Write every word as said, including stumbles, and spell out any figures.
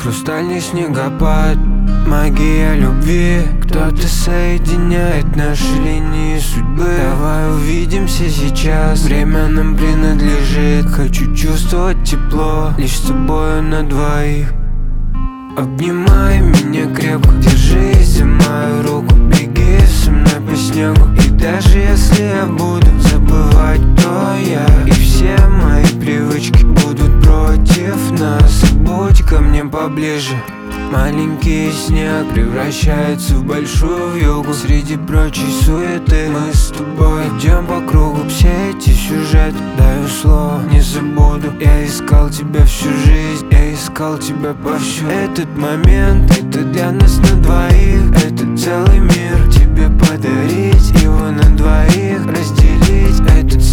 хрустальный снегопад, магия любви. Кто-то соединяет наши линии судьбы. Давай увидимся сейчас, время нам принадлежит. Хочу чувствовать тепло лишь с тобою на двоих. Обнимай меня крепко, держись за мою руку. Беги со мной по снегу. И даже если я буду забывать, кто я, и все мои привычки будут против нас, будь ко мне поближе. Маленький снег превращается в большую вьюгу. Среди прочей суеты мы с тобой идем по кругу. Все эти сюжеты, даю слово, не забуду. Я искал тебя всю жизнь, я искал тебя повсюду. Этот момент, это для нас на двоих. Это целый мир, тебе подарить его на двоих. Разделить этот